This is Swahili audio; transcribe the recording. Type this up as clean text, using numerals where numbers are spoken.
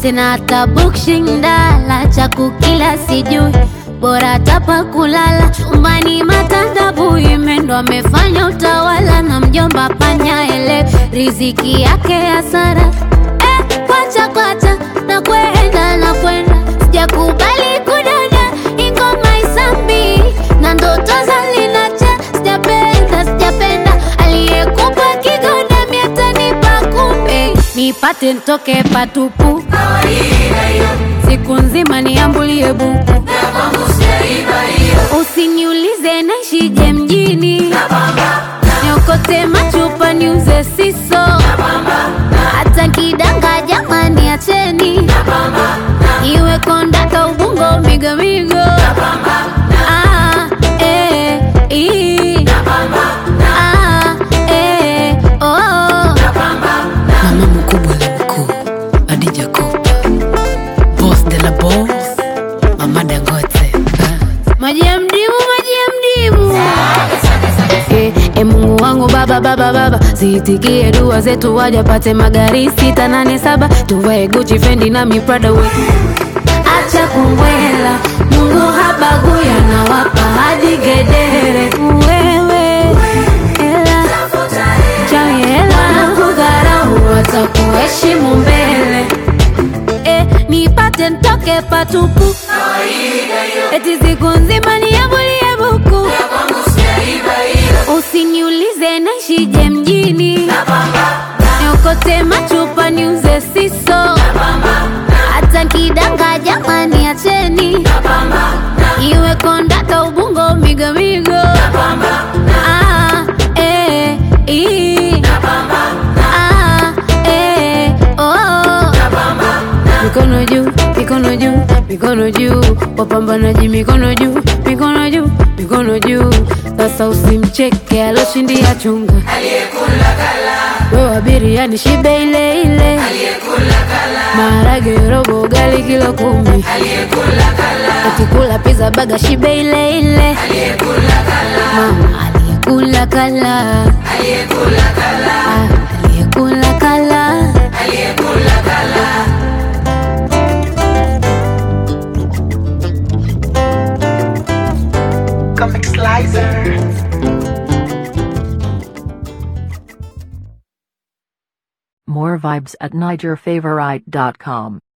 Sina hata bukshindala, cha kukila sijui, bora tapa kulala. Chumbani matandabu imendo amefanya utawala, na mjomba panya ele riziki yake hasara. Kwacha kwacha na kwenda, sijakubali kudada ingoma isambi, na ndoto zalinacha. Sijapenda aliyekupa kigoda miatanipa kumbe, nipate ntoke patupu. Siku nzima niambulie buku, usiniulize naishije mjini. Niokote machupa niuze siso, hata kidanga jamani acheni. Iwe kondaka ubungo migo Mama mkubwa na mkuu Adija Kopa, boss de la boss, Mama Dangote. Maji ya mdimu Mungu wangu baba, ziitikie dua zetu, wajapate magari 687. Tuvae Gucci, Fendi na mi Prada we. Acha kumbwela, Mungu habagui, anawapa hadi gedere. Wewe hela chawi, hela kudharau, watakuheshimu mbele. Nipate ntoke patupu, eti siku nzima niambulie buku. Usiniulize naishije mjini, niokote machupa niuze siso, hata kidanga jamani acheni. Iwe kondaka ubungo migo mikono juu, wapambanaji mikono juu. Sasa usimcheke aloshindia chunga, wewe biriani shibe ile, maharage robo ugali kilo 10, ukikula pizza baga shibe ile. Mama aliyekula kala. Comic Slicer. More vibes at NigerFavorite.com.